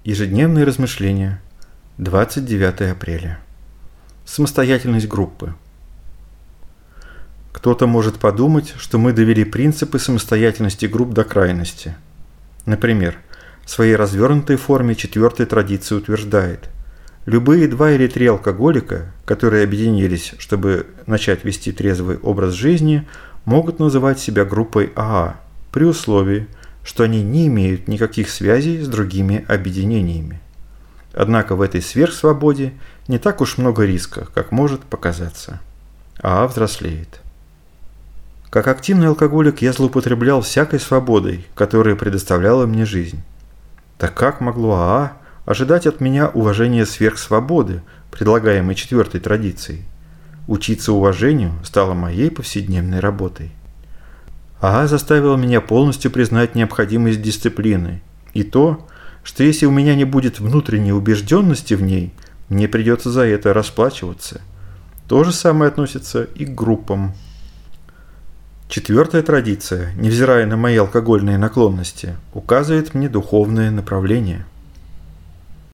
Ежедневные размышления. 29 апреля. Самостоятельность группы. Кто-то может подумать, что мы довели принципы самостоятельности групп до крайности. Например, в своей развернутой форме четвертая традиция утверждает: любые 2 или 3 алкоголика, которые объединились, чтобы начать вести трезвый образ жизни, могут называть себя группой АА, при условии, что они не имеют никаких связей с другими объединениями. Однако в этой сверхсвободе не так уж много риска, как может показаться. АА взрослеет. Как активный алкоголик я злоупотреблял всякой свободой, которая предоставляла мне жизнь. Так как могло АА ожидать от меня уважения сверхсвободы, предлагаемой четвертой традицией? Учиться уважению стало моей повседневной работой. АА заставила меня полностью признать необходимость дисциплины и то, что если у меня не будет внутренней убежденности в ней, мне придется за это расплачиваться. То же самое относится и к группам. Четвертая традиция, невзирая на мои алкогольные наклонности, указывает мне духовное направление.